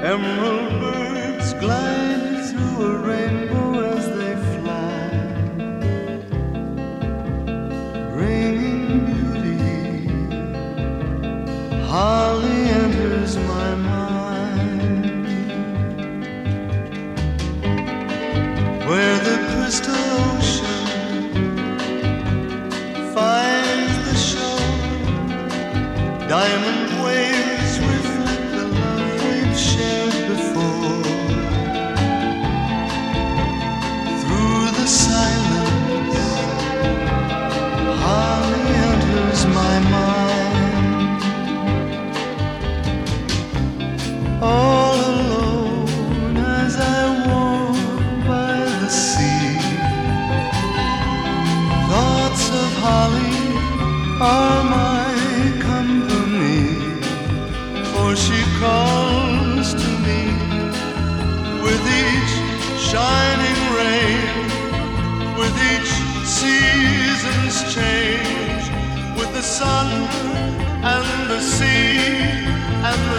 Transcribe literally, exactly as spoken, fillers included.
Emerald birds glide through a rainbow as they fly, bringing beauty. Holly enters my mind, where the crystal ocean finds the shore. Diamond waves reflect the love we've shared before. Through the silence, Holly enters my mind. All alone as I walk by the sea, thoughts of Holly are my company, for she calls to me with each shining rain, with each season's change, with the sun and the sea and